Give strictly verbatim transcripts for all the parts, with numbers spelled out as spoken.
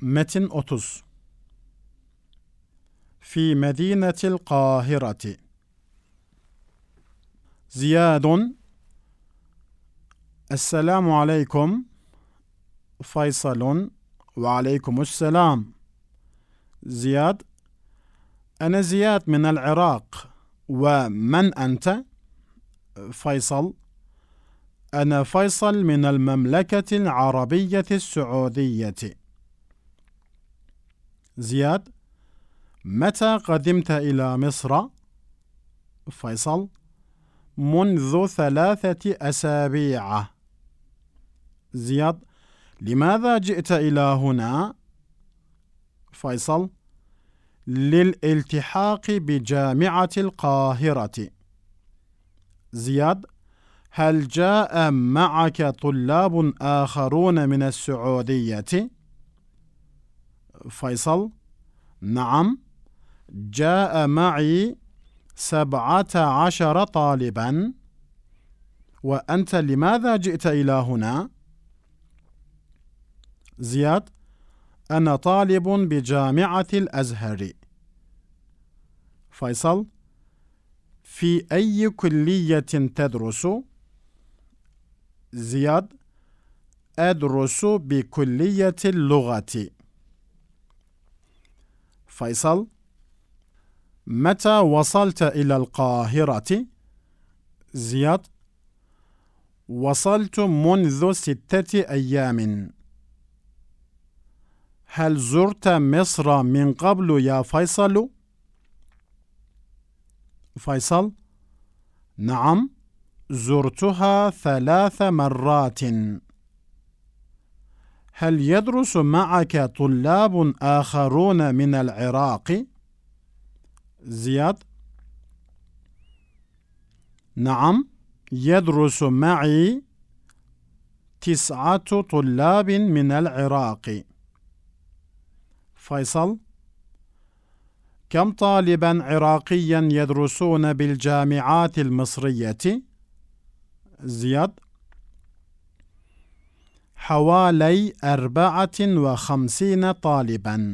متن otuz. في مدينة القاهرة. زياد: السلام عليكم. فيصل: وعليكم السلام. زياد: أنا زياد من العراق. ومن أنت؟ فيصل: أنا فيصل من المملكة العربية السعودية. زياد: متى قدمت إلى مصر؟ فيصل: منذ ثلاثة أسابيع. زياد: لماذا جئت إلى هنا؟ فيصل: للالتحاق بجامعة القاهرة. زياد: هل جاء معك طلاب آخرون من السعودية؟ فيصل: نعم، جاء معي سبعة عشر طالبا. وأنت لماذا جئت إلى هنا؟ زياد: أنا طالب بجامعة الأزهر. فيصل: في أي كلية تدرس؟ زياد: أدرس بكلية اللغة. فيصل: متى وصلت إلى القاهرة؟ زياد: وصلت منذ ستة أيام. هل زرت مصر من قبل يا فيصل؟ فيصل: نعم، زرتها ثلاث مرات. هل يدرس معك طلاب آخرون من العراق؟ زياد: نعم، يدرس معي تسعة طلاب من العراق. فيصل: كم طالبا عراقيا يدرسون بالجامعات المصرية؟ زياد: حوالي أربعة وخمسين طالبا.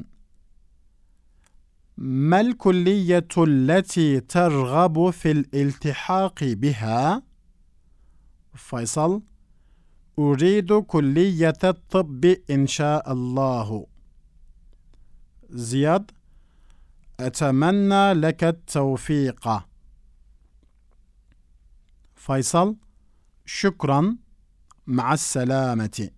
ما الكلية التي ترغب في الالتحاق بها؟ فيصل: أريد كلية الطب إن شاء الله. زياد: أتمنى لك التوفيق. فيصل: شكرا، مع السلامة.